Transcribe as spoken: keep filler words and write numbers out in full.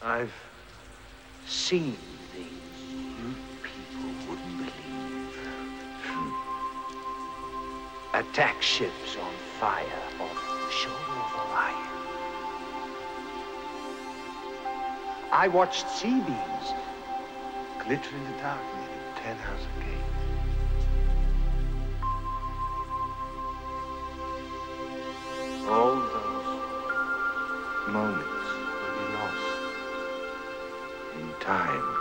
I've seen things you people wouldn't believe. Attack ships on fire off the shoulder of Orion. I watched sea beams glitter in the dark near the Tannhauser Gate. All those moments will be lost in time.